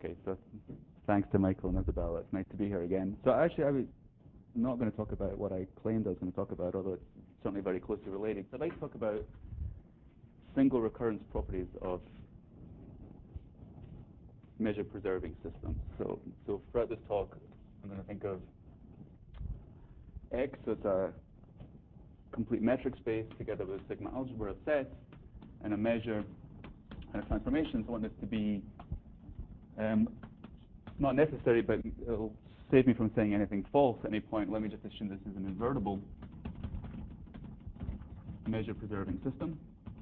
Okay, so thanks to Michael and Isabella. It's nice to be here again. So actually, I was not going to talk about what I claimed I was going to talk about, although it's certainly very closely related. So I'd like to talk about single recurrence properties of measure preserving systems. So throughout this talk, I'm going to think of X as a complete metric space together with a sigma algebra of sets and a measure and a transformation. So I want this to be not necessary, but it'll save me from saying anything false at any point. Let me just assume this is an invertible measure preserving system.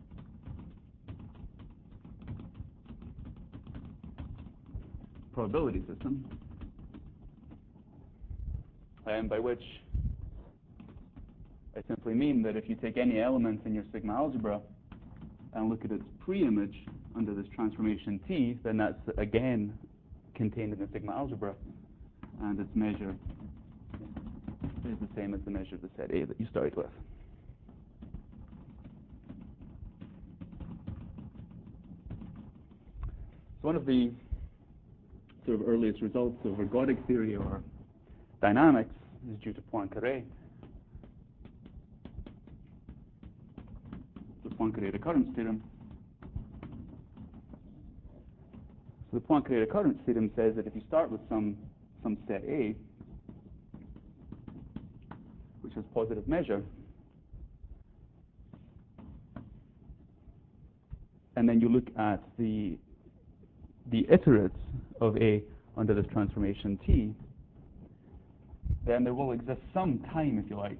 Probability system, and by which I simply mean that if you take any element in your sigma algebra and look at its pre-image under this transformation T, then that's again contained in the sigma algebra, and its measure is the same as the measure of the set A that you started with. So one of the sort of earliest results of ergodic theory or dynamics is due to Poincaré. The Poincaré recurrence theorem. So the Poincaré recurrence theorem says that if you start with some set A, which has positive measure, and then you look at the iterates of A under this transformation T, then there will exist some time, if you like,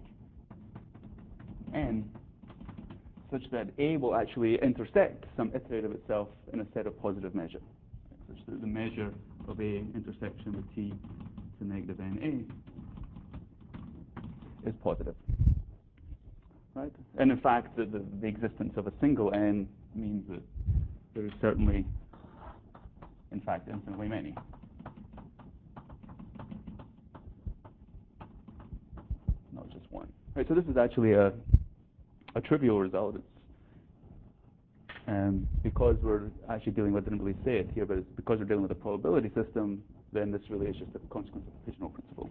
n, such that A will actually intersect some iterate of itself in a set of positive measure, such that the measure of A intersection with T to negative NA is positive. Right? And in fact, the existence of a single n means that there is certainly, in fact, infinitely many. Not just one. Right, so this is actually a trivial result. It's because we're actually dealing with, I didn't really say it here, but it's because we're dealing with a probability system, then this really is just a consequence of the Pigeonhole principle.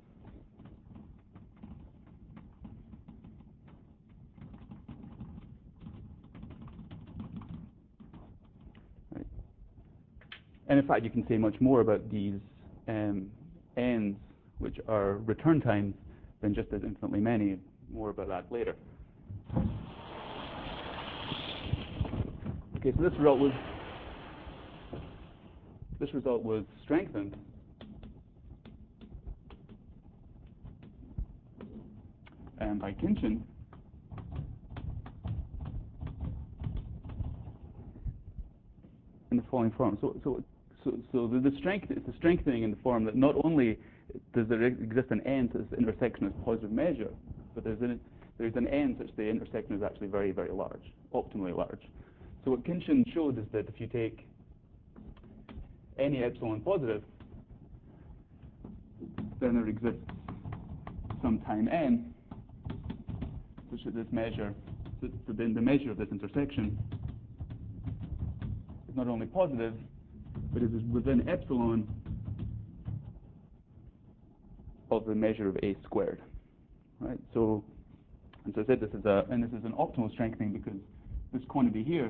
Right. And in fact, you can say much more about these n's, which are return times, than just as infinitely many. More about that later. Okay, so this result was strengthened by Khinchin in the following form. So the strength is the strengthening in the form that not only does there exist an n such the intersection is positive measure, but there's an n such the intersection is actually very, very large, optimally large. So what Khinchin showed is that if you take any epsilon positive, then there exists some time n such that this measure, so then the measure of this intersection is not only positive, but it is within epsilon of the measure of A squared. Right? So, and so I said this is an optimal strengthening because this quantity here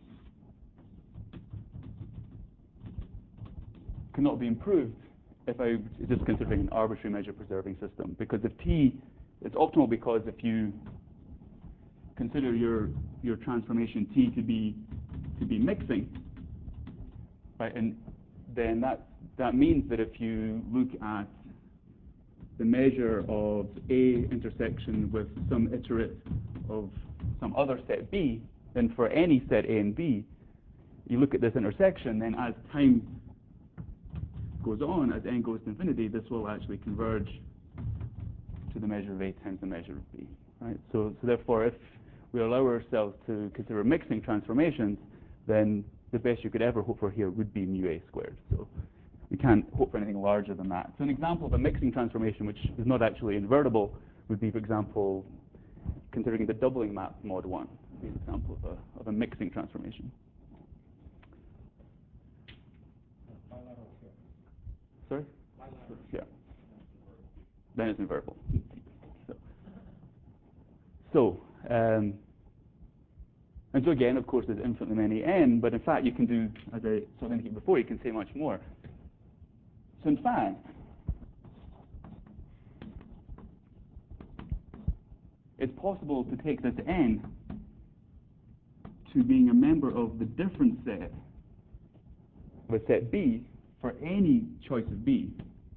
cannot be improved if I just considering an arbitrary measure preserving system. Because if T, it's optimal because if you consider your transformation T to be mixing, right, and then that means that if you look at the measure of A intersection with some iterate of some other set B, then for any set A and B, you look at this intersection, then as time goes on, as n goes to infinity, this will actually converge to the measure of A times the measure of B. Right? So therefore, if we allow ourselves to consider mixing transformations, then the best you could ever hope for here would be mu A squared. So we can't hope for anything larger than that. So an example of a mixing transformation, which is not actually invertible, would be, for example, considering the doubling map mod 1. Would be an example of a mixing transformation. Bilateral Sorry? Yeah. Then it's invertible. So, and so again, of course, there's infinitely many n, but in fact, you can do, as I sort of indicated before, you can say much more. So in fact, it's possible to take this n to being a member of the different set of a set B for any choice of B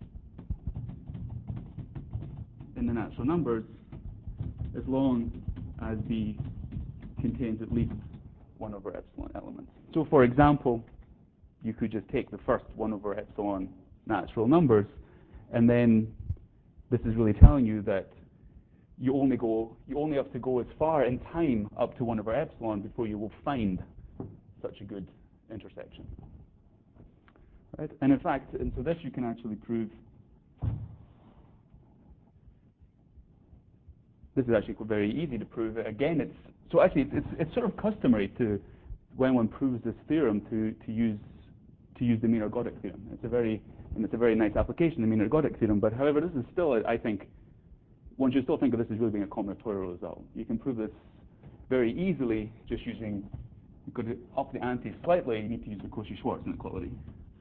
in the natural numbers, as long as B contains at least 1 over epsilon elements. So for example, you could just take the first 1 over epsilon natural numbers, and then this is really telling you that you only have to go as far in time up to 1 over epsilon before you will find such a good intersection. Right? And in fact, and so this you can actually prove. This is actually very easy to prove. Again, it's sort of customary to, when one proves this theorem, to use the mean-ergodic theorem. It's a very nice application, the mean-ergodic theorem. But however, this is still, I think, one should still think of this as really being a combinatorial result. You can prove this very easily just using, you've got to up the ante slightly, you need to use the Cauchy-Schwarz inequality.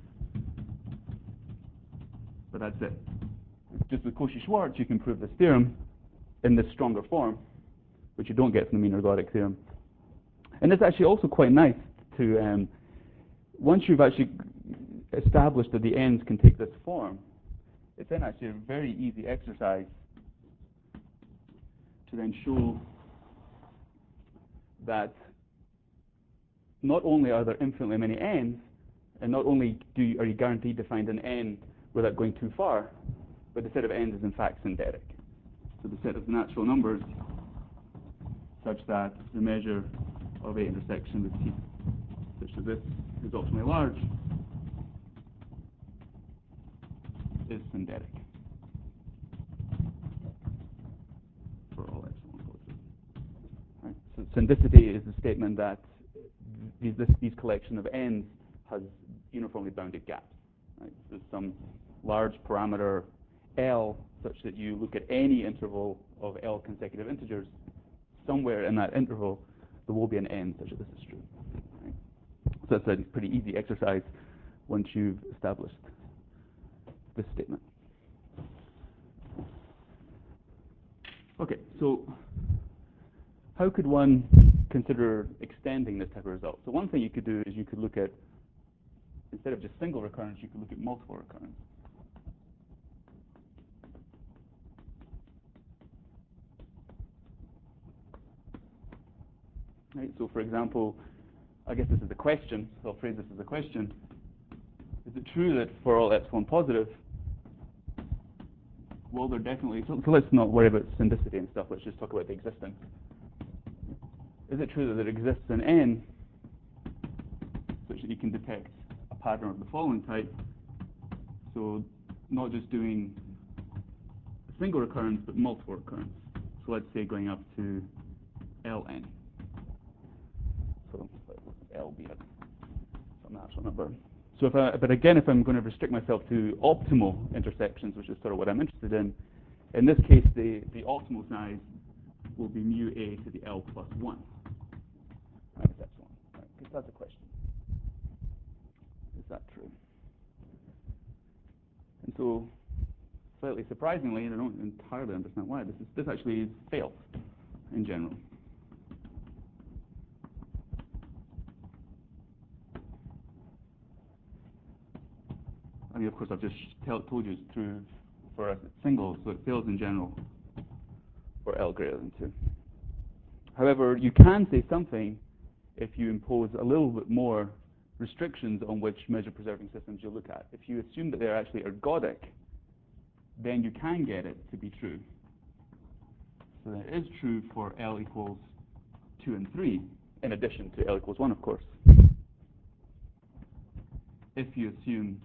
But that's it. Just with Cauchy-Schwarz, you can prove this theorem in this stronger form, which you don't get from the mean-ergodic theorem. And it's actually also quite nice to, once you've actually established that the n's can take this form, it's then actually a very easy exercise to then show that not only are there infinitely many n's, and not only are you guaranteed to find an n without going too far, but the set of n's is in fact synthetic. So the set of natural numbers such that the measure of A intersection with T such that this is optimally large is synthetic for all epsilon positive. Right. So syndicity is the statement that these collection of n's has uniformly bounded gaps. Right. So there's some large parameter L such that you look at any interval of L consecutive integers, somewhere in that interval there will be an n such that this is true. Right. So that's a pretty easy exercise once you've established this statement. Okay, so how could one consider extending this type of result? So one thing you could do is you could look at, instead of just single recurrence, you could look at multiple recurrence. Right, so for example, I guess this is a question, so I'll phrase this as a question. Is it true that for all epsilon positive, well, they're definitely, so let's not worry about syndicity and stuff, let's just talk about the existence. Is it true that there exists an n such that you can detect a pattern of the following type? So not just doing a single recurrence, but multiple recurrence. So let's say going up to Ln. So L be some natural number. So but again, if I'm going to restrict myself to optimal intersections, which is sort of what I'm interested in this case, the optimal size will be mu A to the L plus 1 minus epsilon. Right, because that's a question. Is that true? And so, slightly surprisingly, and I don't entirely understand why, this actually fails in general. I mean, of course, I've just told you it's true for us it's single, so it fails in general for L greater than 2. However, you can say something if you impose a little bit more restrictions on which measure-preserving systems you look at. If you assume that they're actually ergodic, then you can get it to be true. So that is true for L equals 2 and 3, in addition to L equals 1, of course, if you assume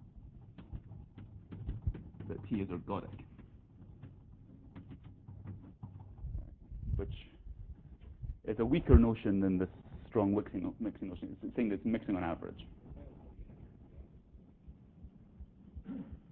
that T is ergodic, which is a weaker notion than this strong mixing notion. It's a thing that's mixing on average.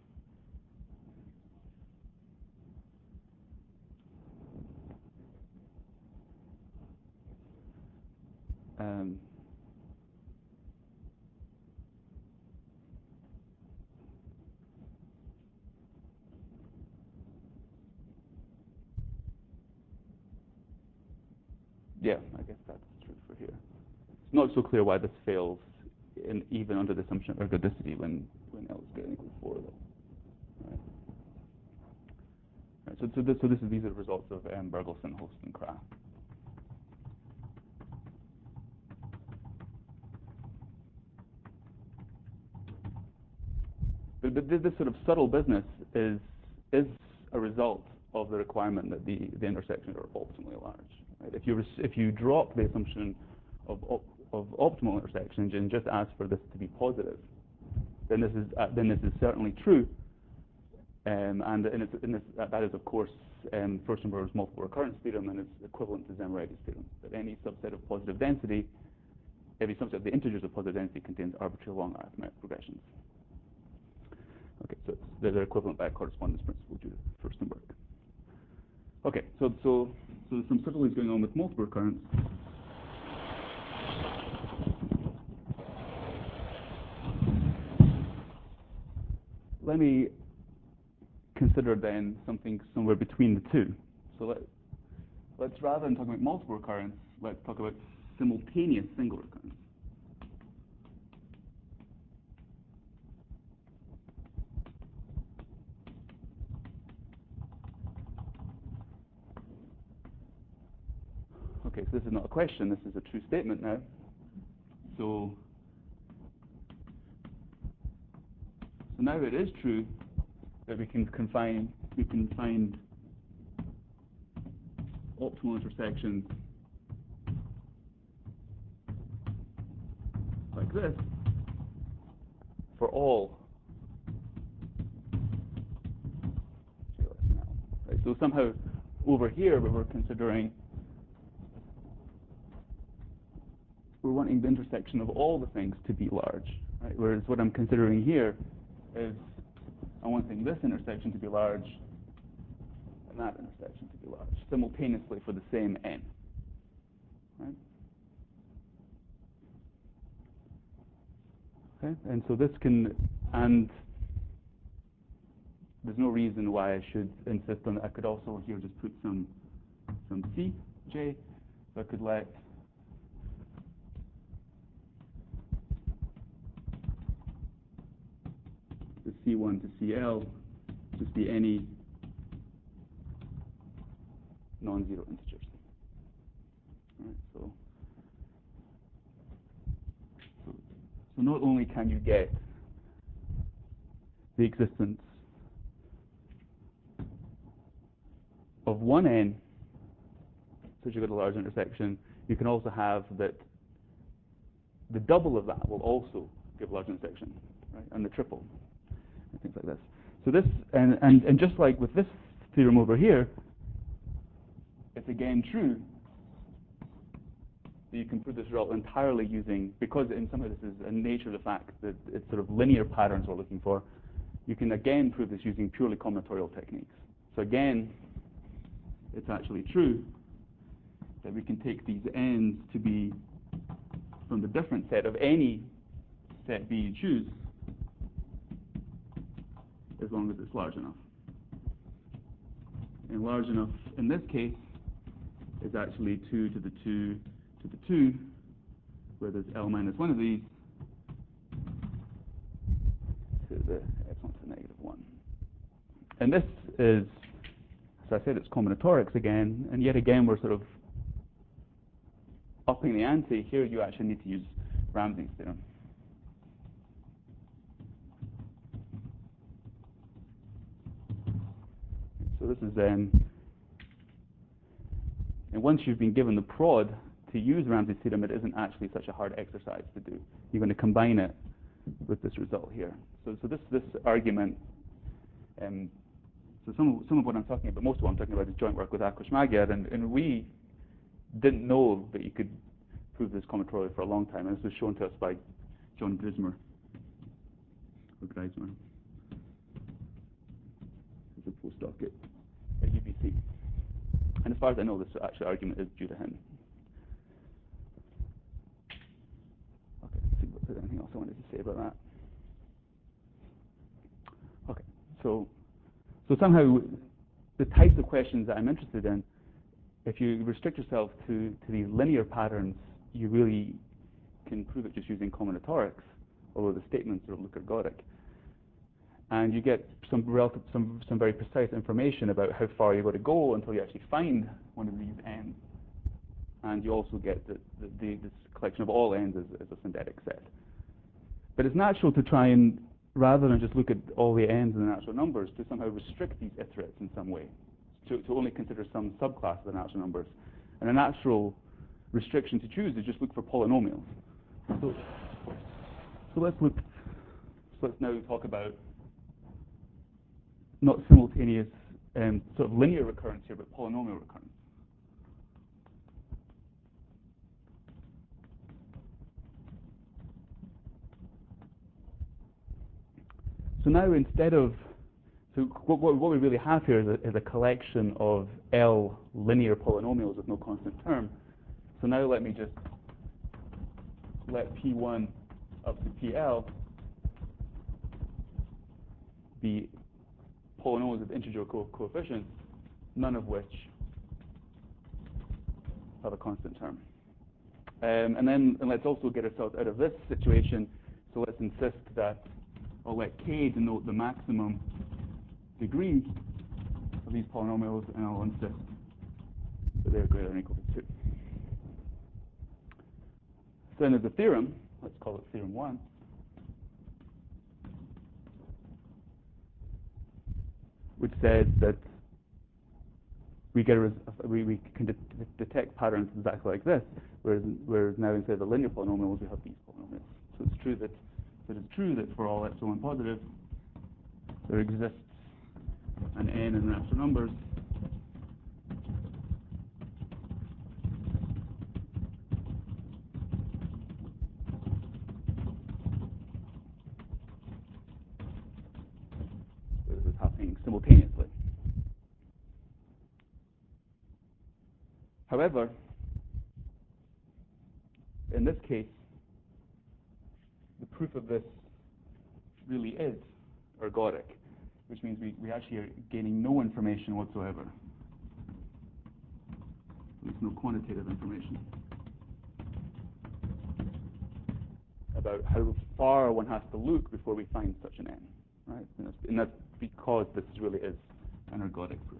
Yeah, I guess that's true for here. It's not so clear why this fails, even under the assumption of ergodicity when L is greater than equal to 4, though. Right. Right, these are the results of Bergelsen, Holst, and Kraft. But this sort of subtle business is a result of the requirement that the intersections are optimally large. Right? If you drop the assumption of optimal intersections and just ask for this to be positive, then this is certainly true, and that is of course Furstenberg's multiple recurrence theorem, and it's equivalent to Zemrege's theorem that any subset of positive density, every subset of the integers of positive density contains arbitrarily long arithmetic progressions. Okay, so they're equivalent by a correspondence principle due to Furstenberg. Okay, so there's some subtleties going on with multiple recurrence. Let me consider then something somewhere between the two. So let's rather than talking about multiple recurrence, let's talk about simultaneous single recurrence. Okay, so this is not a question, this is a true statement now. So now it is true that we can find optimal intersections like this for all J less than L. Right? So somehow over here we were considering we're wanting the intersection of all the things to be large, right? Whereas what I'm considering here is I'm wanting this intersection to be large and that intersection to be large simultaneously for the same n, right? Okay, and so this can, and there's no reason why I should insist on it. I could also here just put some C, J, so I could let the C1 to CL just be any non-zero integers. All right, so not only can you get the existence of one n such a large intersection, you can also have that the double of that will also give a large intersection, right? And the triple, and things like this. So this, and just like with this theorem over here, it's again true that you can prove this result entirely using, because in some way this is a nature of the fact that it's sort of linear patterns we're looking for, you can again prove this using purely combinatorial techniques. So again, it's actually true that we can take these n's to be from the different set of any set B you choose, as long as it's large enough. And large enough in this case is actually 2 to the 2 to the 2, where there's L minus one of these to the epsilon to the negative 1. And this is, as I said, it's combinatorics again, and yet again we're sort of upping the ante. Here you actually need to use Ramsey's theorem. So this is then, and once you've been given the prod to use Ramsey's theorem, it isn't actually such a hard exercise to do. You're going to combine it with this result here. So this argument, so some of what I'm talking about, most of what I'm talking about is joint work with Ákos Magyar, and we didn't know that you could prove this combinatorially for a long time, and this was shown to us by John Grismer, or Grismer, who's a postdoc at UBC. And as far as I know, this actual argument is due to him. to say about that? Okay, so somehow the types of questions that I'm interested in, if you restrict yourself to these linear patterns, you really can prove it just using combinatorics, although the statements look ergodic. And you get some very precise information about how far you're going to go until you actually find one of these ends. And you also get this collection of all ends as a synthetic set. But it's natural to try and, rather than just look at all the ends and the natural numbers, to somehow restrict these iterates in some way, to only consider some subclass of the natural numbers. And a natural restriction to choose is just look for polynomials. So let's now talk about not simultaneous sort of linear recurrence here, but polynomial recurrence. So now instead of, so what we really have here is a collection of L linear polynomials with no constant term. So now let me just let P1 up to PL be polynomials with integer coefficients, none of which have a constant term. And let's also get ourselves out of this situation. So let's insist that I'll let K denote the maximum degree of these polynomials, and I'll insist that they're greater than or equal to 2. So then there's a theorem, let's call it theorem 1, which says that we can detect patterns exactly like this, whereas now instead of the linear polynomials, we have these polynomials. So it's true that for all epsilon positive, there exists an n in natural numbers where this is happening simultaneously. However, in this case, the proof of this really is ergodic, which means we actually are gaining no information whatsoever. There's no quantitative information about how far one has to look before we find such an n, right? And that's because this really is an ergodic proof.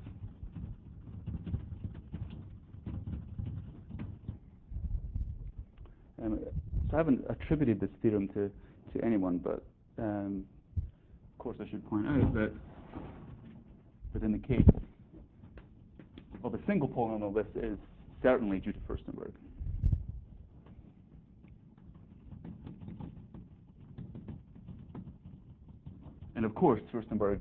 So I haven't attributed this theorem to anyone, but of course I should point out that in the case of a single polynomial, this is certainly due to Furstenberg. And of course, Furstenberg,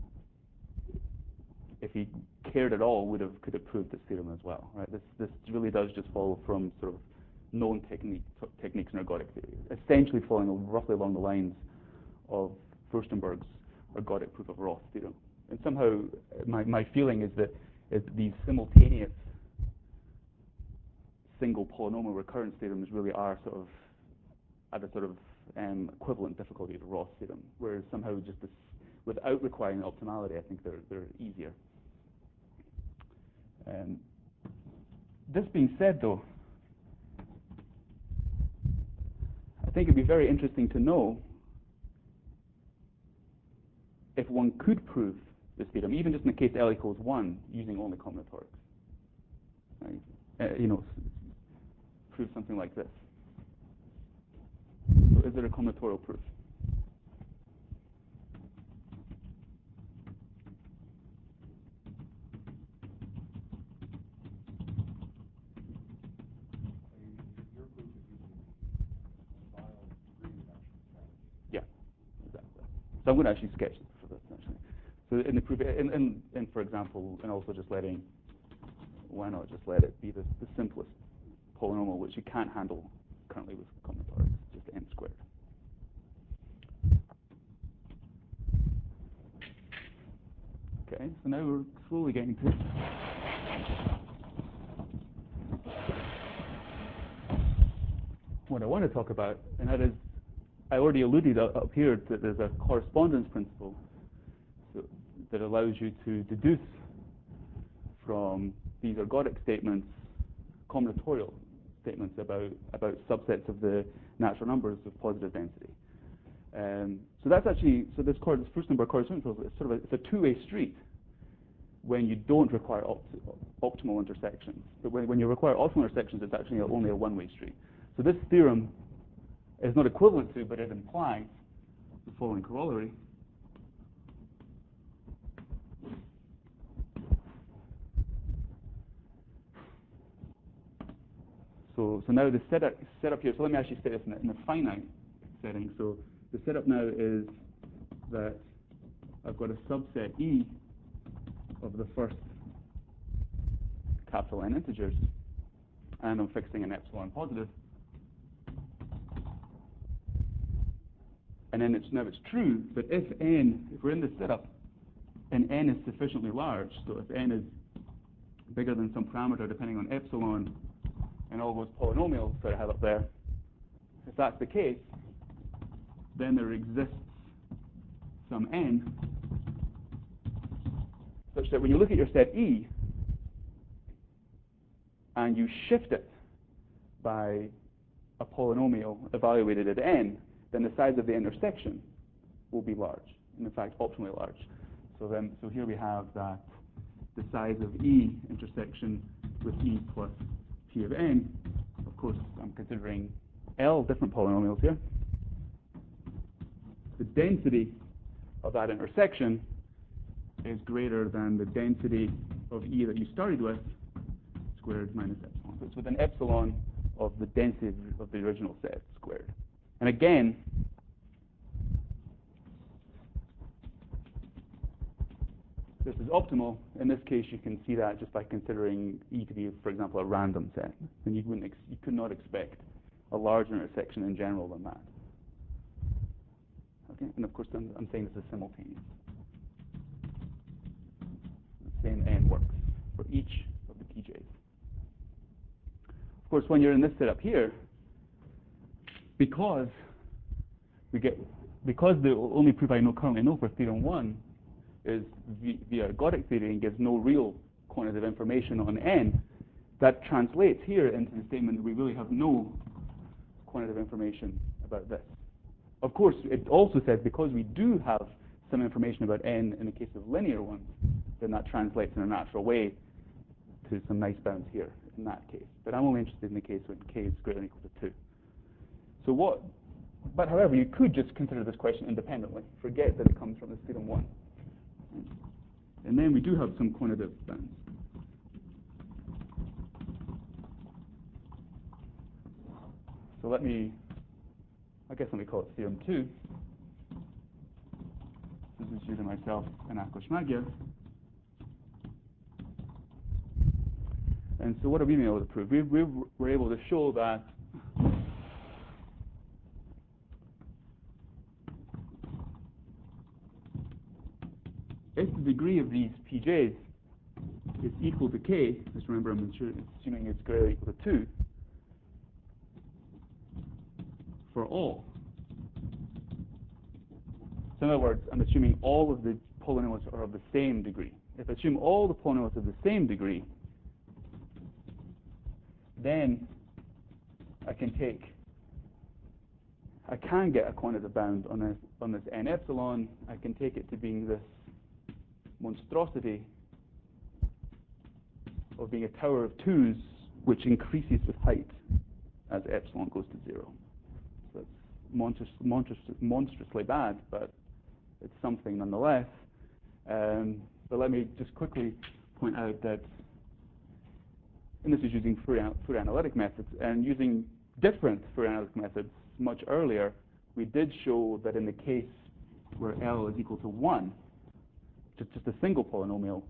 if he cared at all, could have proved this theorem as well, right? This really does just follow from sort of known techniques in ergodic theory, essentially following roughly along the lines of Furstenberg's ergodic proof of Roth's theorem. And somehow, my feeling is that these simultaneous single polynomial recurrence theorems really are sort of at a sort of equivalent difficulty to Roth's theorem, whereas somehow just this, without requiring optimality, I think they're easier. This being said, though, I think it'd be very interesting to know if one could prove this theorem, even just in the case L equals 1, using only combinatorics. Right? Prove something like this. So is there a combinatorial proof? Yeah, exactly. So I'm going to actually sketch this for this, actually. So in the proof, and for example, and also just letting, why not just let it be the simplest polynomial, which you can't handle currently with combinatorics, just n squared. Okay, so now we're slowly getting to what I want to talk about, and that is I already alluded up here that there's a correspondence principle that allows you to deduce from these ergodic statements combinatorial statements about subsets of the natural numbers of positive density. So that's actually, so this first number correspondence principle is sort of it's a two-way street when you don't require optimal intersections. But when you require optimal intersections, it's actually only a one-way street. So this theorem is not equivalent to, but it implies the following corollary. So now the setup here, so let me actually say this in a finite setting. So the setup now is that I've got a subset E of the first capital N integers, and I'm fixing an epsilon positive. And then now it's true that if we're in this setup, and n is sufficiently large, so if n is bigger than some parameter depending on epsilon and all those polynomials that I have up there, if that's the case, then there exists some n such that when you look at your set E and you shift it by a polynomial evaluated at n, then the size of the intersection will be large, and in fact optimally large. So here we have that the size of E intersection with E plus P of n, of course I'm considering L different polynomials here. The density of that intersection is greater than the density of E that you started with, squared minus epsilon. So it's within epsilon of the density of the original set squared. And again, this is optimal. In this case, you can see that just by considering E to be, for example, a random set. And you could not expect a larger intersection in general than that. Okay, and of course, I'm saying this is simultaneous. The same n works for each of the PJs. Of course, when you're in this setup here, because the only proof I currently know for theorem 1 is via ergodic theory and gives no real quantitative information on n, that translates here into the statement that we really have no quantitative information about this. Of course, it also says because we do have some information about n in the case of linear ones, then that translates in a natural way to some nice bounds here in that case. But I'm only interested in the case when k is greater than or equal to 2. But however, you could just consider this question independently. Forget that it comes from this theorem 1. And then we do have some quantitative bounds. So let me call it theorem 2. This is using myself and Ákos Magyar. And so what have we been able to prove? We were able to show that if the degree of these PJs is equal to k, just remember I'm assuming it's greater or equal to 2, for all. So in other words, I'm assuming all of the polynomials are of the same degree. If I assume all the polynomials are of the same degree, then I can get a quantitative bound on this n epsilon. I can take it to being this monstrosity of being a tower of 2's, which increases with height as epsilon goes to 0. So it's monstrously bad, but it's something nonetheless. But let me just quickly point out that, and this is using Fourier analytic methods, and using different Fourier analytic methods much earlier, we did show that in the case where L is equal to 1, just a single polynomial,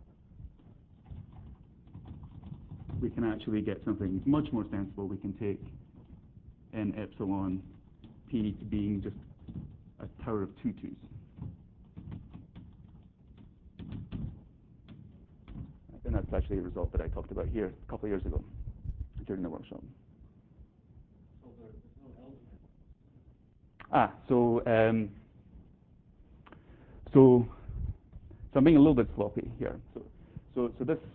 we can actually get something much more sensible. We can take n epsilon p to being just a tower of 2 2's. And that's actually a result that I talked about here a couple of years ago during the workshop. So there's no L So I'm being a little bit sloppy here. So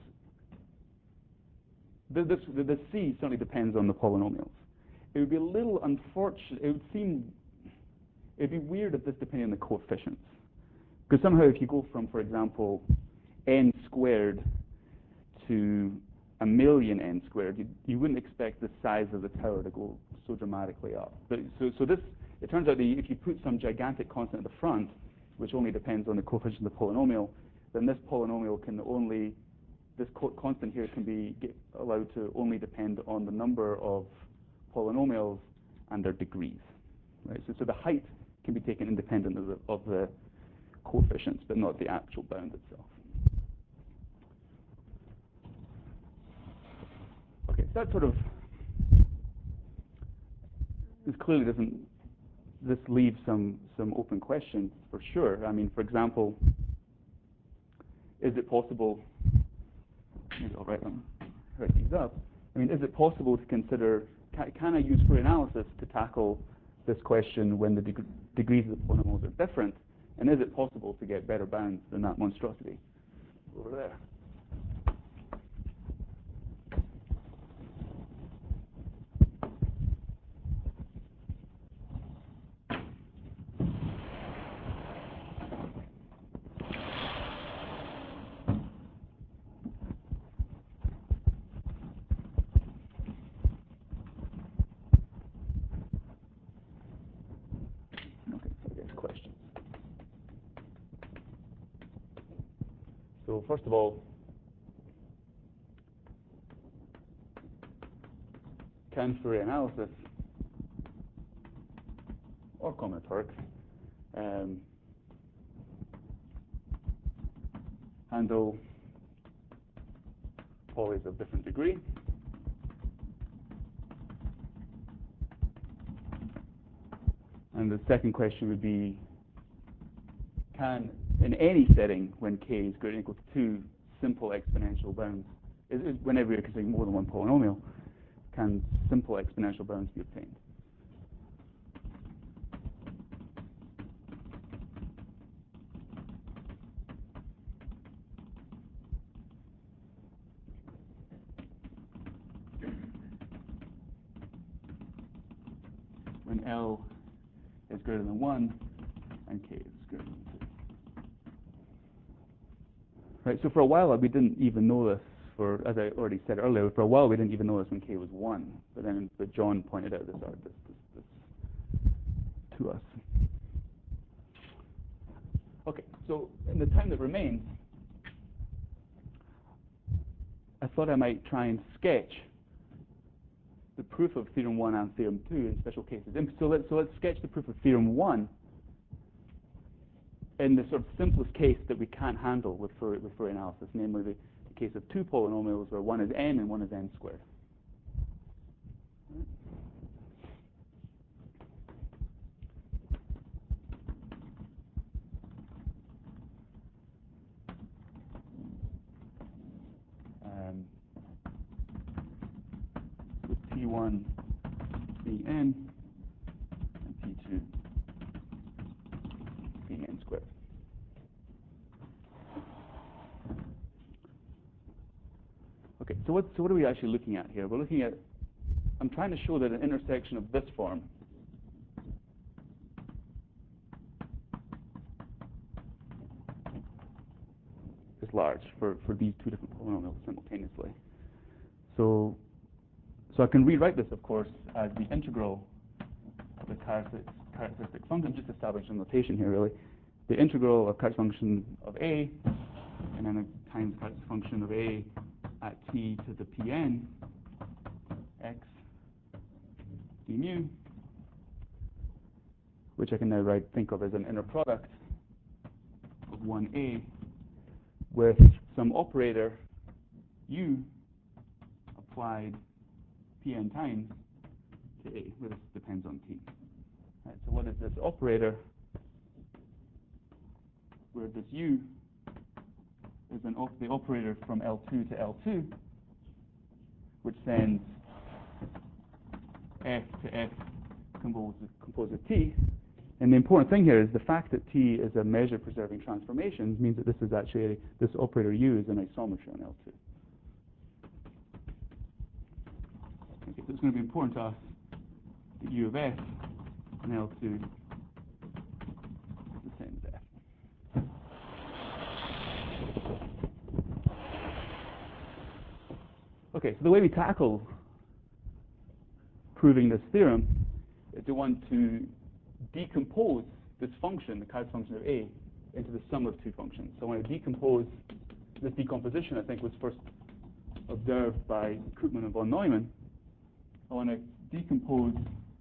the C certainly depends on the polynomials. It would be a little unfortunate. It'd be weird if this depended on the coefficients, because somehow if you go from, for example, n squared to 1,000,000 n squared, you wouldn't expect the size of the tower to go so dramatically up. But so this, it turns out that if you put some gigantic constant at the front, which only depends on the coefficient of the polynomial, then this polynomial can only, this constant here can be allowed to only depend on the number of polynomials and their degrees. Right? So the height can be taken independent of the coefficients, but not the actual bound itself. Okay, so that sort of, this clearly doesn't, this leaves some open questions for sure. I mean, for example, is it possible, maybe I'll write these up. I mean, is it possible to consider, can I use Fourier analysis to tackle this question when the degrees of the polynomials are different? And is it possible to get better bounds than that monstrosity over there? So first of all, can Fourier analysis or combinatorics handle polys of different degree? And the second question would be, can, in any setting when k is greater than or equal to 2, simple exponential bounds, whenever you're considering more than one polynomial, can simple exponential bounds be obtained? When L is greater than 1 and k is greater than 2. Right, so for a while we didn't even know this, as I already said earlier, for a while we didn't even know this when k was 1, but John pointed out this to us. Okay, so in the time that remains, I thought I might try and sketch the proof of theorem 1 and theorem 2 in special cases. And so let's sketch the proof of theorem 1 in the sort of simplest case that we can't handle with Fourier analysis, namely the case of two polynomials where one is n and one is n squared. With T1 being n and T2 being n squared. Okay, so what are we actually looking at here? We're looking at, I'm trying to show that an intersection of this form is large for these two different polynomials simultaneously. So I can rewrite this, of course, as the integral of the characteristic function, just establish a notation here, really. The integral of characteristic function of A, and then times characteristic function of A at t to the Pn x d mu, which I can now think of as an inner product of 1A with some operator u applied Pn times to A, where this depends on t. Right, so what is this operator where this u is the operator from L2 to L2, which sends f to f composed of t And the important thing here is the fact that T is a measure preserving transformation means that this is actually, this operator U is an isometry on L2. Okay, so it's going to be important to us that U of F on L2 is the same as F. Okay, so the way we tackle proving this theorem is we want to decompose this function, the Kautz function of A, into the sum of two functions. So I want to decompose this decomposition, I think, was first observed by Koopman and von Neumann. I want to decompose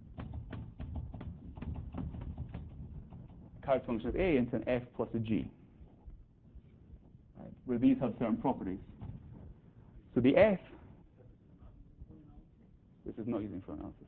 the Kautz function of A into an F plus a G, right, where these have certain properties. So the F, this is not using for analysis.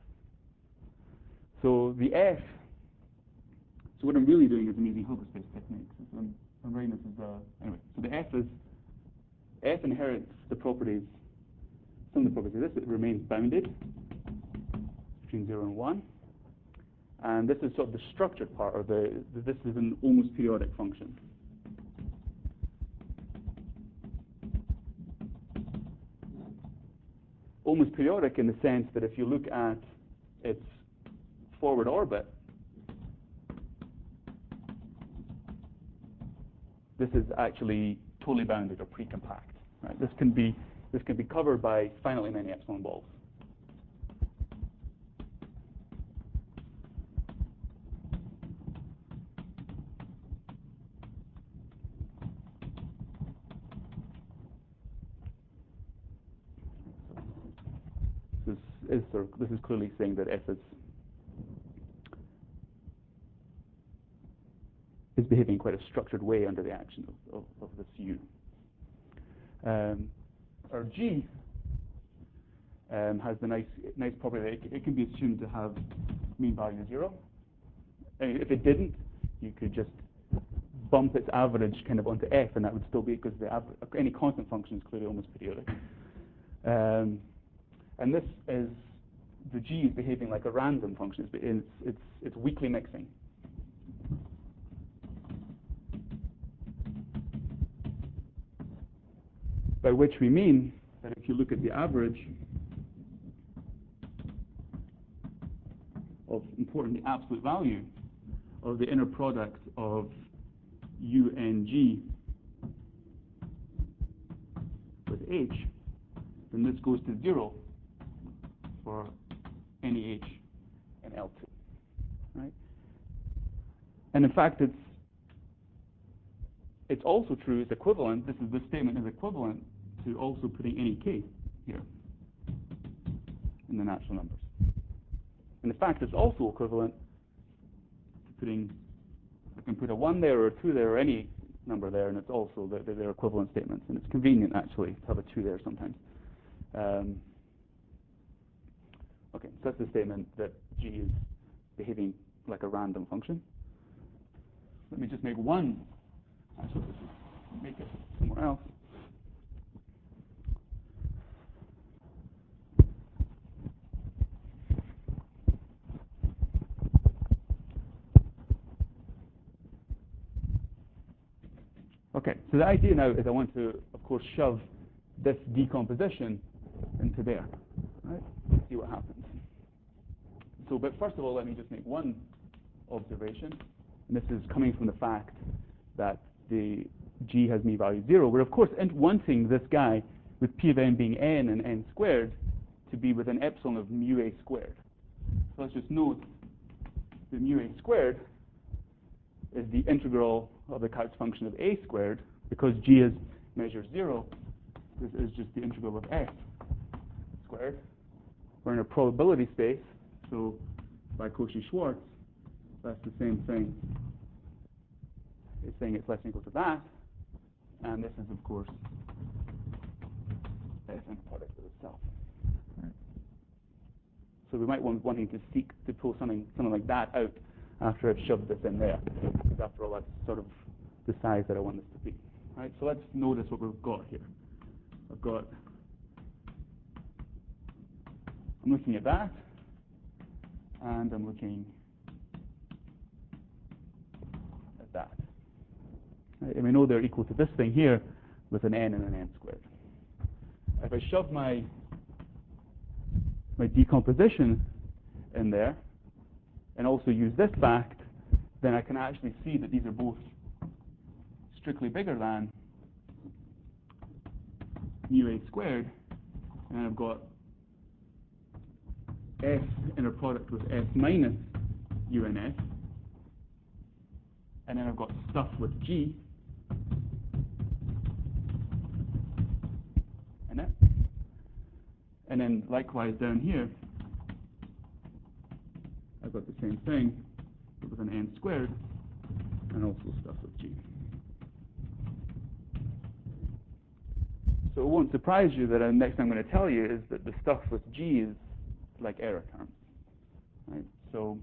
So the F, so what I'm really doing is I'm using Hilbert space techniques. So I'm writing this as anyway. So the F inherits the properties, some of the properties of this. It remains bounded between 0 and 1. And this is sort of the structured part, or this is an almost periodic function. Almost periodic in the sense that if you look at its forward orbit, this is actually totally bounded or precompact. Right? This can be covered by finitely many epsilon balls. This is clearly saying that F is behaving in quite a structured way under the action of this U. Our G has the nice property that it can be assumed to have mean value 0. And if it didn't, you could just bump its average kind of onto F, and that would still be, because any constant function is clearly almost periodic. And this is, the G is behaving like a random function. It's weakly mixing. By which we mean that if you look at the average of, importantly, absolute value of the inner product of U and G with H, then this goes to 0 for any H in L2, right? And in fact, it's also true, it's equivalent, this statement is equivalent to also putting any K here in the natural numbers. And in fact, it's also equivalent to putting, I can put a 1 there or a 2 there or any number there, and it's also, they're equivalent statements. And it's convenient, actually, to have a 2 there sometimes. Okay, so that's the statement that G is behaving like a random function. Let me just make one. Actually, make it somewhere else. Okay, so the idea now is I want to, of course, shove this decomposition into there, right? See what happens. So, but first of all, let me just make one observation, and this is coming from the fact that the G has mean value 0. We're, of course, wanting this guy with P of n being n and n squared to be with an epsilon of mu a squared. So let's just note that mu a squared is the integral of the Kautz function of a squared. Because G is measure 0, this is just the integral of f squared. We're in a probability space, so by Cauchy-Schwarz, that's the same thing. It's saying it's less than equal to that, and this is, of course, f and product of itself. Right. So we might want wanting to seek to pull something like that out after I've shoved this in there, because after all, that's sort of the size that I want this to be. Right. So let's notice what we've got here. I'm looking at that, and I'm looking right? And we know they're equal to this thing here with an n and an n squared. If I shove my decomposition in there and also use this fact, then I can actually see that these are both strictly bigger than mu a squared, and I've got f inner product with f minus unf, and then I've got stuff with g in it, and then likewise down here I've got the same thing with an n squared and also stuff with g. So it won't surprise you that the next thing I'm going to tell you is that the stuff with g is like error terms, right? So,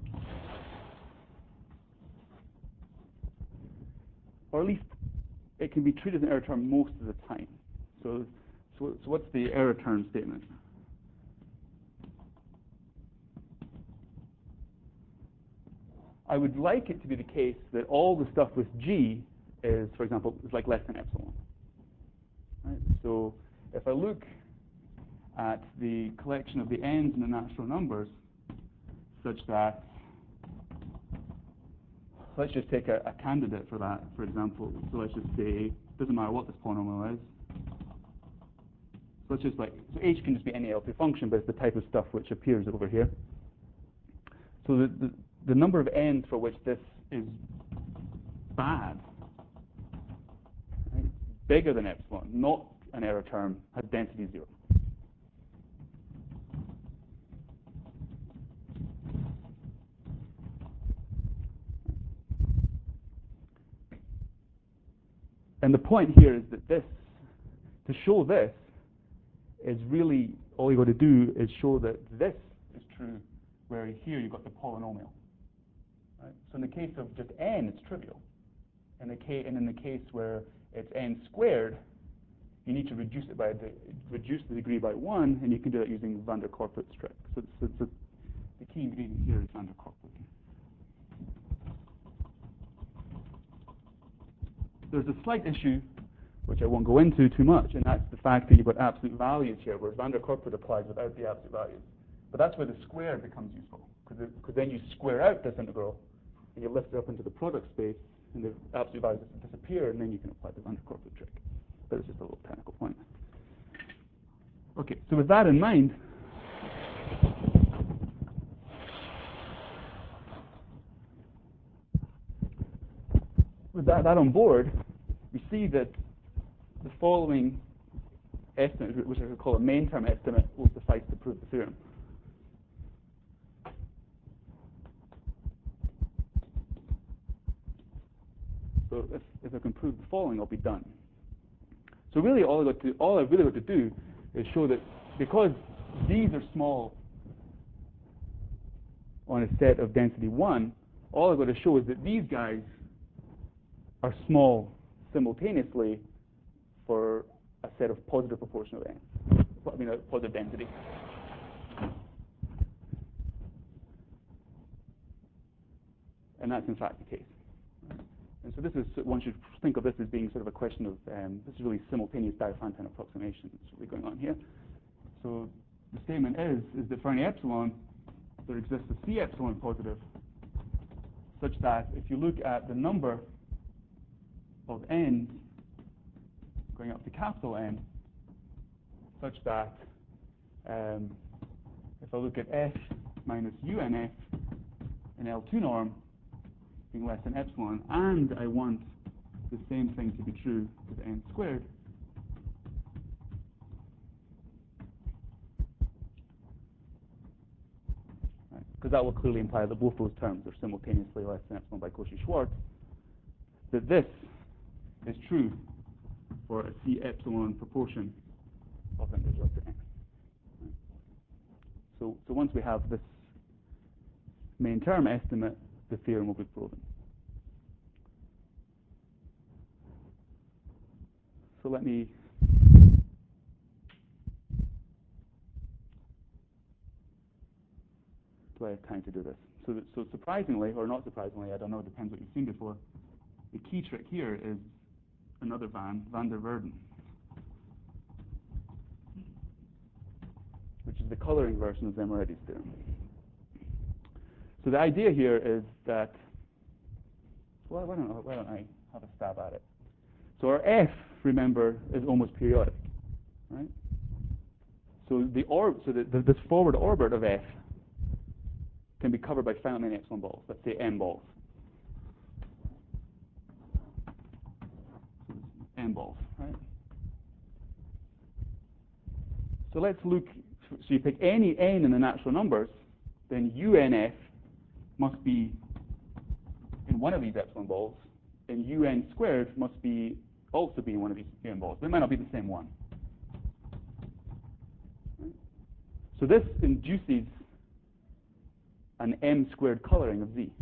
or at least it can be treated as an error term most of the time. So what's the error term statement? I would like it to be the case that all the stuff with g is, for example, is like less than epsilon. Right? So if I look at the collection of the n's in the natural numbers, such that, let's just take a candidate for that, for example. So let's just say, doesn't matter what this polynomial is. So let's just so h can just be any L2 function, but it's the type of stuff which appears over here. So the number of n's for which this is bad, right, bigger than epsilon, not an error term, has density 0. And the point here is that this, to show this, is really, all you've got to do is show that this is true, where here you've got the polynomial. Right? So in the case of just n, it's trivial. And in the case where it's n squared, you need to reduce the degree by 1, and you can do that using van der Corput's trick. So the key ingredient here is van der Corput. There's a slight issue, which I won't go into too much, and that's the fact that you've got absolute values here, whereas van der Corput applies without the absolute values. But that's where the square becomes useful, because then you square out this integral, and you lift it up into the product space, and the absolute values disappear, and then you can apply the van der Corput trick. But it's just a little technical point. Okay, so with that in mind, with that on board, we see that the following estimate, which I could call a main term estimate, will suffice to prove the theorem. So if I can prove the following, I'll be done. So really, all I've really got to do is show that because these are small on a set of density 1, all I've got to show is that these guys are small simultaneously for a set of positive proportional n. I mean, a positive density. And that's in fact the case. And so this is, one should think of this as being sort of a question of, this is really simultaneous Diophantine approximation that's really going on here. So the statement is that for any epsilon, there exists a C epsilon positive, such that if you look at the number of n's going up to capital N, such that if I look at f minus unf in L2 norm being less than epsilon, and I want the same thing to be true with n squared, because that will clearly imply that both those terms are simultaneously less than epsilon by Cauchy-Schwarz, that this is true for a C epsilon proportion of integers up to n. So once we have this main term estimate, the theorem will be proven. So let me do I have time to do this? So surprisingly, or not surprisingly, I don't know, it depends what you've seen before, the key trick here is another van der Waerden, which is the coloring version of Zemoreti's theorem. So the idea here is that, well, why don't I have a stab at it? So our F, remember, is almost periodic, right? So this forward orbit of F can be covered by finite many epsilon balls. Let's say m balls. M balls, right? So let's look. So you pick any n in the natural numbers, then UNF must be in one of these epsilon balls, and UN squared must be also be in one of these UN balls. They might not be the same one. Right? So this induces an m squared coloring of Z.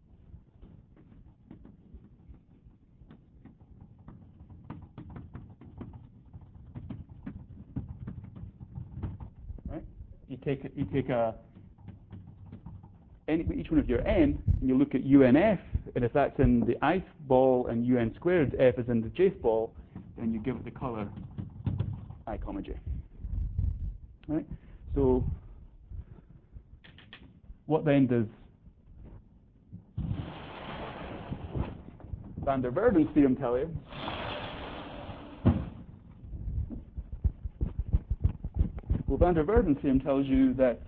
Right? You take each one of your n, and you look at UNF, and if that's in the ith ball and UN squared F is in the jth ball, then you give it the color I comma j. Right? So what then does van der Waerden's theorem tell you? Well, van der Waerden's theorem tells you that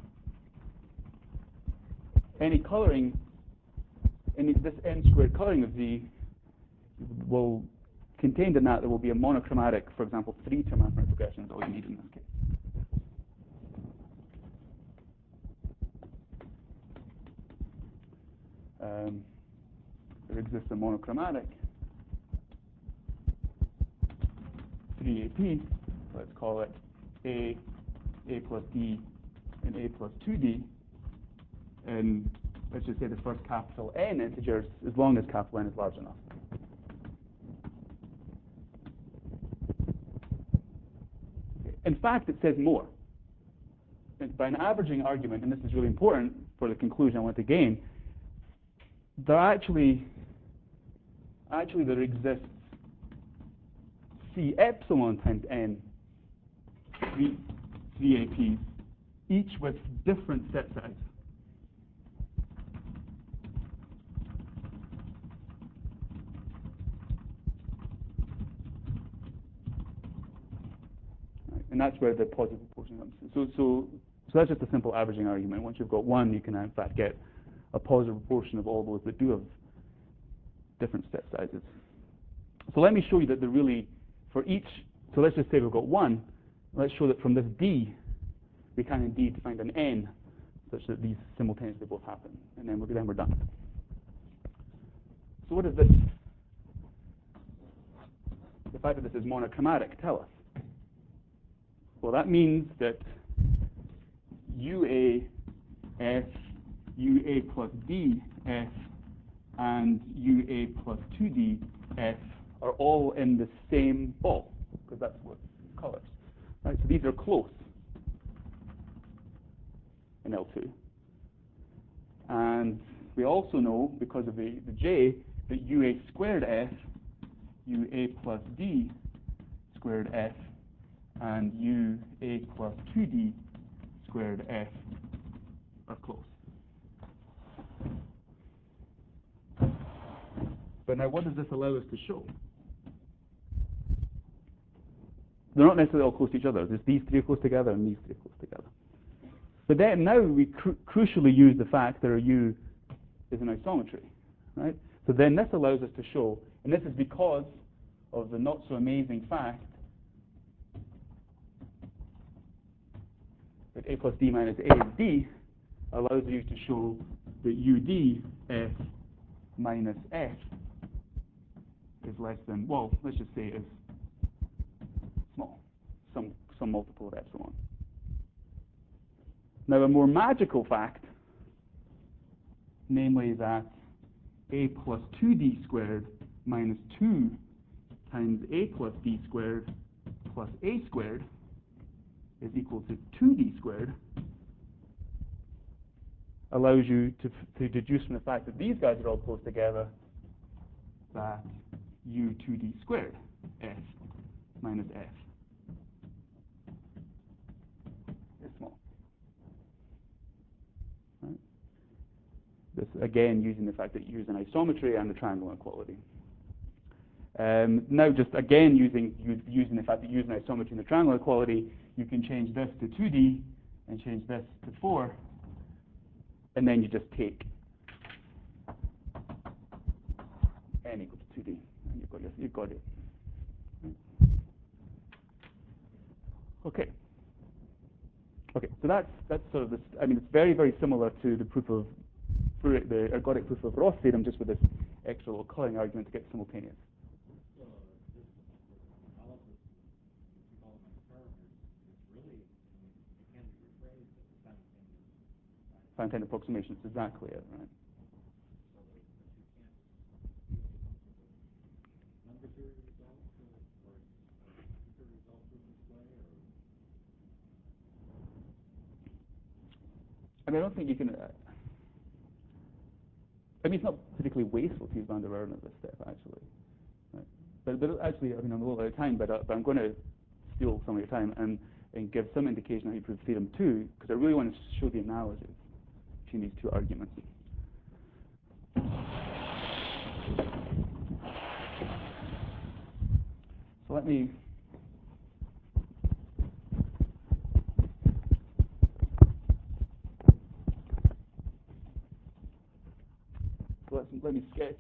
any coloring, this n squared coloring of Z will contained in that there will be a monochromatic, for example, 3-term mathematical progression is all you need in this case. There exists a monochromatic 3AP, let's call it A plus D, and A plus 2D, and let's just say the first capital N integers as long as capital N is large enough. In fact, it says more. And by an averaging argument, and this is really important for the conclusion I want to gain, there actually there exists C epsilon times N 3 APs, each with different set size. And that's where the positive proportion comes. So that's just a simple averaging argument. Once you've got one, you can in fact get a positive proportion of all those that do have different step sizes. So let me show you that they're really, for each, so let's just say we've got one, let's show that from this D, we can indeed find an N such that these simultaneously both happen. And then we're done. So what does this, the fact that this is monochromatic, tell us? Well, that means that UA F, UA plus D F, and UA plus 2D F are all in the same ball, because that's what colors. Right? So these are close in L2. And we also know, because of the J, that UA squared F, UA plus D squared F, and UA plus 2D squared F are close. But now what does this allow us to show? They're not necessarily all close to each other. There's these three close together and these three close together. But then now we crucially use the fact that our U is an isometry, right? So then this allows us to show, and this is because of the not so amazing fact that A plus D minus A is D allows you to show that UD F minus F is less than, well, let's just say is small, some multiple of epsilon. Now a more magical fact, namely that A plus 2D squared minus 2 times A plus D squared plus A squared is equal to 2D squared, allows you to deduce from the fact that these guys are all close together that u2d squared f minus f is small. Right? This again using the fact that you use an isometry and the triangle inequality. Now just again using the fact that you use an isometry and the triangle inequality, you can change this to 2d and change this to 4, and then you just take n equals 2d, and you've got it. Okay. Okay, so that's sort of this. I mean, it's very, very similar to the proof of the ergodic proof of Ross theorem, just with this extra little culling argument to get simultaneous. So this analysis, if you call them like term, is really, I mean, it can be rephrased as a simultaneous. Simultaneous approximations, exactly it, right? So that you can't easily come to the number theory result, or theory result proof this way, or. I mean, I don't think you can. I mean, it's not particularly wasteful to use van der Waals at this step, actually. Right? But actually, I mean, I'm a little out of time, but I'm going to steal some of your time and give some indication how you prove theorem 2, because I really want to show the analogies between these two arguments. So let me. Let me sketch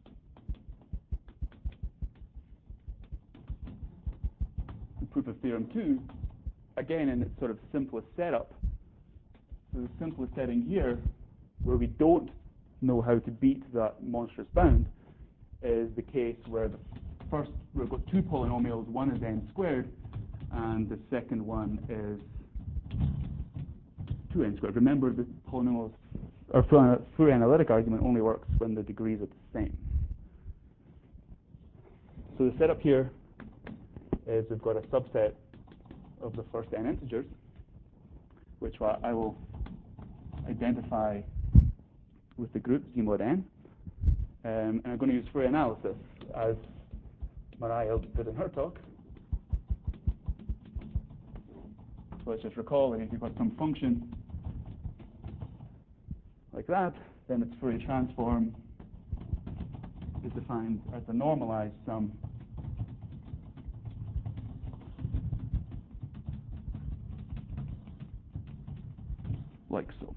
the proof of theorem 2, again in its sort of simplest setup. So the simplest setting here, where we don't know how to beat that monstrous bound, is the case where we've got two polynomials, one is n squared, and the second one is 2n squared. Remember, the polynomials, our Fourier analytic argument only works when the degrees are the same. So the setup here is we've got a subset of the first n integers, which I will identify with the group Z mod n. And I'm going to use Fourier analysis, as Mariah did in her talk. So let's just recall that if you've got some function like that, then its Fourier transform is defined as the normalized sum like so.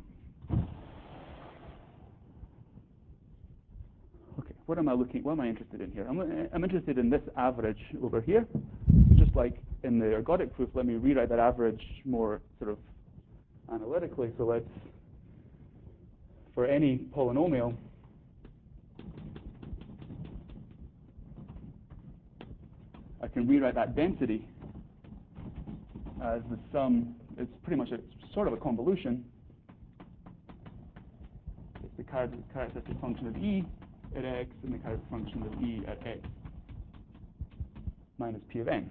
Okay, what am I interested in here? I'm interested in this average over here. Just like in the ergodic proof, let me rewrite that average more sort of analytically. So let's, for any polynomial, I can rewrite that density as the sum. It's pretty much sort of a convolution. It's the characteristic function of E at x and the characteristic function of E at x minus P of n.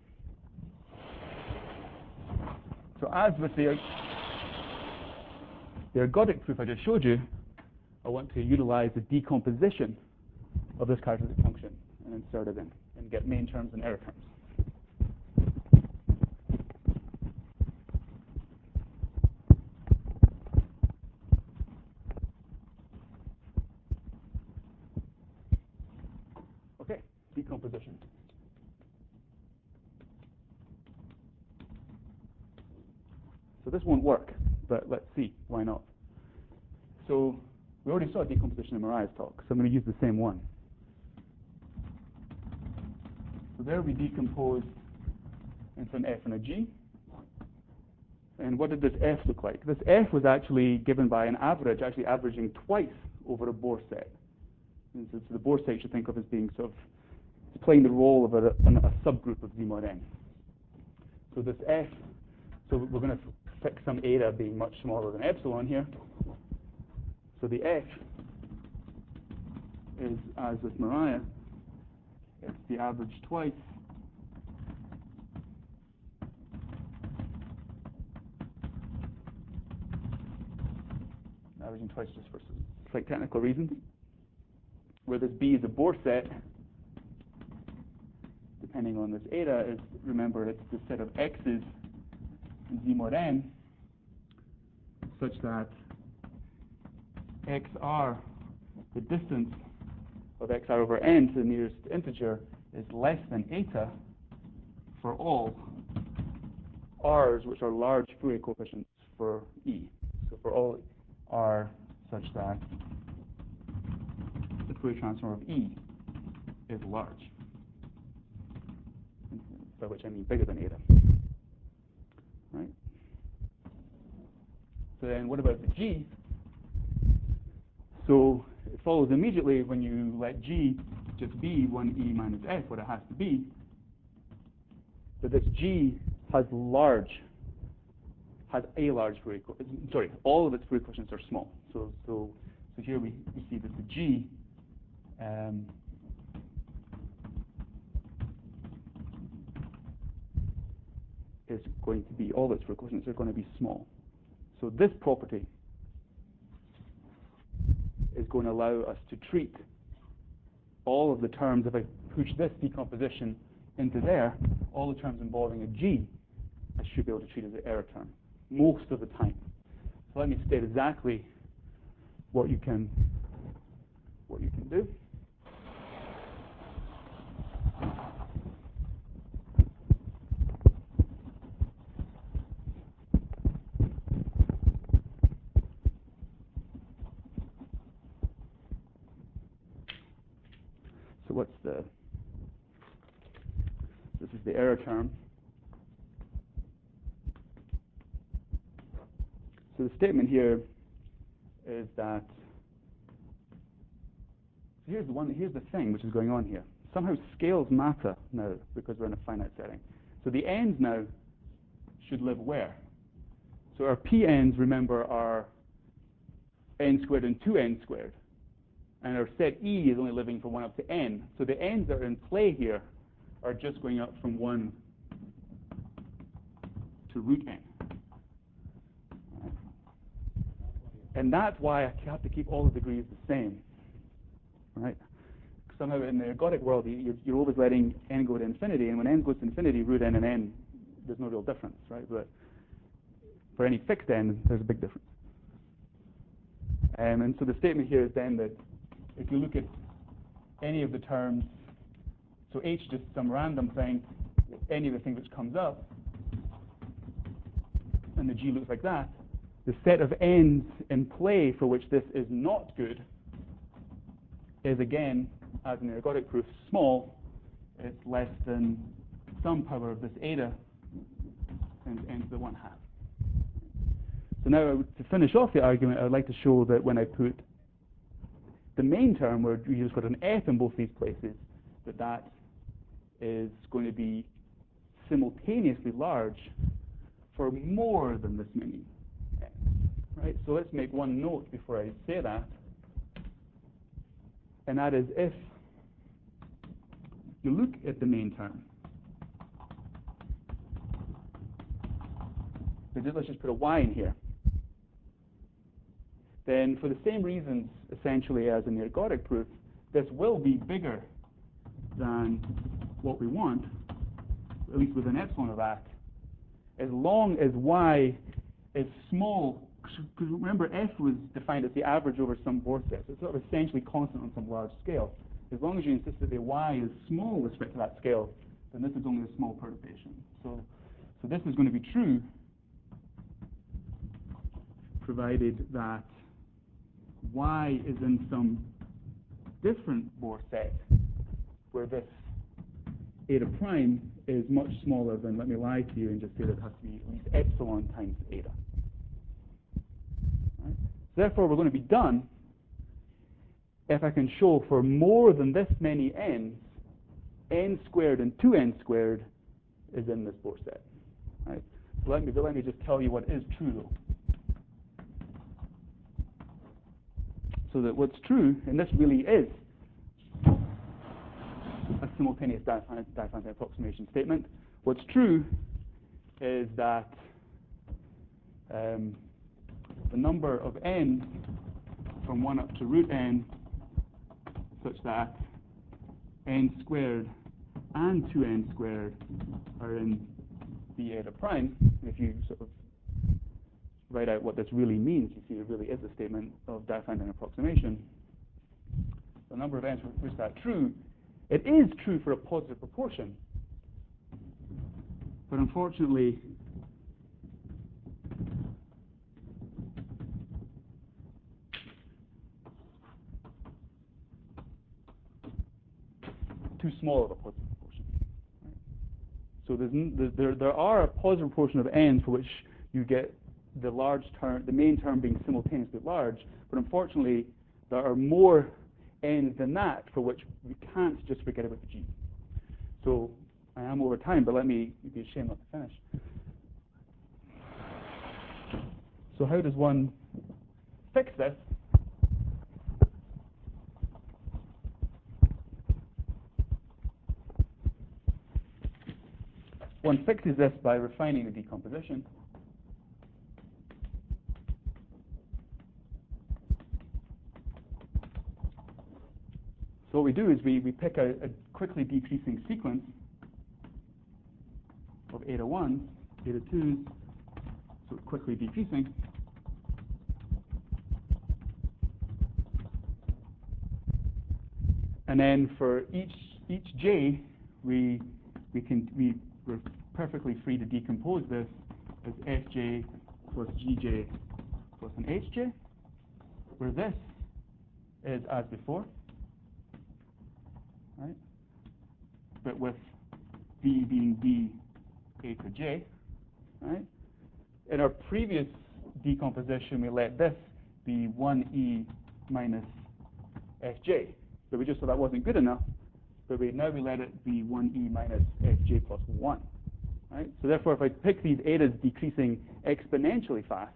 So as with the ergodic proof I just showed you, I want to utilize the decomposition of this characteristic function and insert it in and get main terms and error terms. Okay, decomposition. So this won't work, but let's see, why not? So we already saw decomposition in Mariah's talk, so I'm going to use the same one. So there we decomposed into an f and a g. And what did this f look like? This f was actually given by an average, actually averaging twice over a Bohr set. And so the Bohr set you should think of as being sort of playing the role of a subgroup of Z mod n. So this f, so we're going to fix some eta being much smaller than epsilon here. So the f is, as with Mariah, it's the average twice averaging twice just for some slight technical reasons. where this B is a Bohr set, depending on this eta, is, remember, it's the set of x's in Z mod n, such that xr, the distance of xr over n to the nearest integer, is less than eta for all r's which are large Fourier coefficients for E. So for all r such that the Fourier transform of E is large, by which I mean bigger than eta. Right? So then what about the G? So it follows immediately when you let G just be 1e minus f, what it has to be, that this G has a large Fourier coefficient. Sorry, all of its Fourier coefficients are small. So here we see that the G is going to be, all its Fourier coefficients are going to be small. So this property is going to allow us to treat all of the terms, if I push this decomposition into there, all the terms involving a G, I should be able to treat as an error term most of the time. So let me state exactly what you can do. So this is the error term. So the statement here is that, so here's the thing which is going on here. Somehow scales matter now because we're in a finite setting. So the n's now should live where? So our p-n's, remember, are n squared and 2n squared. And our set E is only living from 1 up to n. So the n's that are in play here are just going up from 1 to root n. Right. And that's why I have to keep all the degrees the same. Right? Somehow in the ergodic world, you're always letting n go to infinity, and when n goes to infinity, root n and n, there's no real difference, right? But for any fixed n, there's a big difference. And so the statement here is then that if you look at any of the terms, so h just some random thing, any of the thing which comes up, and the G looks like that, the set of n's in play for which this is not good is again, as in the ergodic proof, small. It's less than some power of this eta and n to the 1/2. So now, to finish off the argument, I would like to show that when I put the main term, where we just got an f in both these places, that is going to be simultaneously large for more than this many n. Right? So let's make one note before I say that, and that is if you look at the main term, let's just put a y in here, then for the same reasons, essentially, as in the ergodic proof, this will be bigger than what we want, at least with an epsilon of that, as long as y is small. Because remember, f was defined as the average over some Bohr set. So it's sort of essentially constant on some large scale. As long as you insist that the y is small with respect to that scale, then this is only a small perturbation. So this is going to be true, provided that y is in some different Bohr set where this eta prime is much smaller than, let me lie to you and just say that it has to be at least epsilon times eta. Right? Therefore, we're going to be done if I can show for more than this many n's, n squared and 2n squared is in this Bohr set. Right? So let me just tell you what is true, though. So that what's true, and this really is a simultaneous Diophantine approximation statement, what's true is that the number of n from 1 up to root n such that n squared and 2n squared are in B eta prime. And if you sort of write out what this really means, you see it really is a statement of Diophantine approximation. The number of n's for which that's true, it is true for a positive proportion, but unfortunately too small of a positive proportion. Right? So there are a positive proportion of n's for which you get the large term, the main term being simultaneously large, but unfortunately there are more n's than that for which we can't just forget about the g. So I am over time, but let me be ashamed not to finish. So how does one fix this? One fixes this by refining the decomposition. So what we do is we pick a quickly decreasing sequence of eta 1s, eta 2s, so quickly decreasing. And then for each j, we're perfectly free to decompose this as fj plus gj plus an hj, where this is as before, right? But with b being b eta j, right? In our previous decomposition, we let this be 1e minus fj, but we just thought that wasn't good enough. But now we let it be 1e minus fj plus 1. Right? So therefore, if I pick these etas decreasing exponentially fast,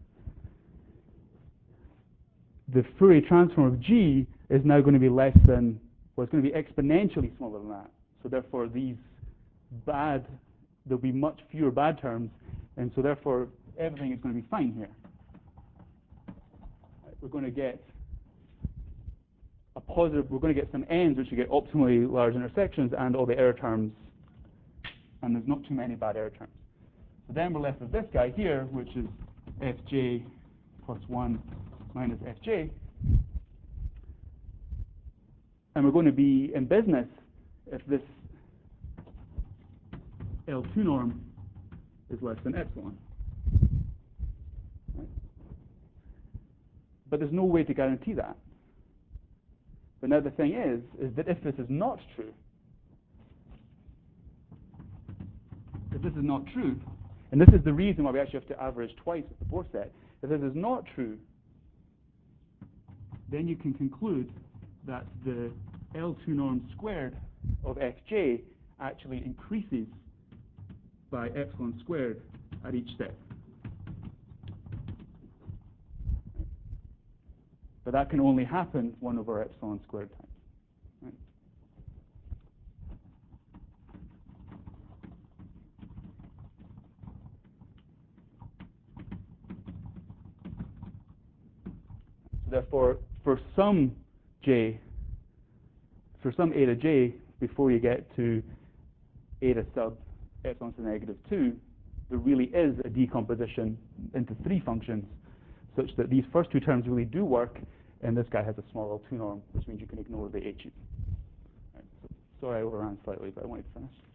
the Fourier transform of g is now going to be less than, well, it's going to be exponentially smaller than that. So therefore, there'll be much fewer bad terms, and so therefore, everything is going to be fine here. Right? We're going to get we're going to get some n's which will get optimally large intersections and all the error terms, and there's not too many bad error terms. So then we're left with this guy here, which is fj plus 1 minus fj. And we're going to be in business if this L2 norm is less than epsilon. Right? But there's no way to guarantee that. But now the thing is that if this is not true, and this is the reason why we actually have to average twice with the Bohr set, if this is not true, then you can conclude that the L2 norm squared of fj actually increases by epsilon squared at each step. But that can only happen 1 over epsilon squared times. Right? So therefore, for some eta j, before you get to eta sub epsilon to negative 2, there really is a decomposition into 3 functions, such that these first 2 terms really do work, and this guy has a small L2 norm, which means you can ignore the h's. Right, so sorry I overran slightly, but I wanted to finish.